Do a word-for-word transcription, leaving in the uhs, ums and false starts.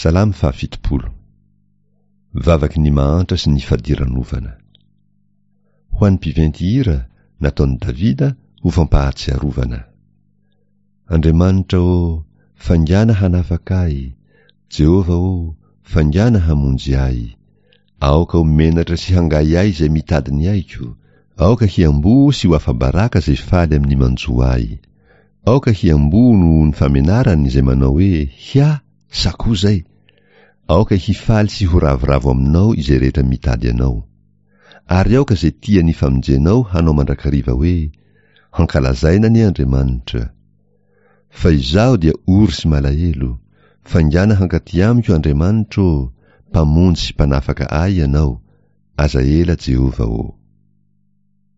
Salamy fahafitopolo. Vavaky ny mahantra sy ny fadiranovana. Ho an'ny mpiventy hira nataon'i Davida ho fampahatsiarovana. Andriamanitra ô, fangana hanafaka ahy, Jehova ô, fangana hamonjy ahy. Aoka ho menatra sy hangay ahy izay mitady ny aiko. Aoka hiambo sy ho afabaraka zay faly amin'ny manjo ahy. Aoka hiambo no ny famenarany izay manao hoe hia sakoa zay. Aoka hifaly sy ho ravoravo aminao izay rehetra mitady anao. Ary aoka zay tia ny famonjenao hanao mandrakariva hoe hankalazaina ny Andriamanitra. Fa izaho dia ory sy malahelo, fangana hankaty amiko Andriamanitra ô, mpamonjy sy mpanafaka ahy ianao. Aza ela Jehova ô.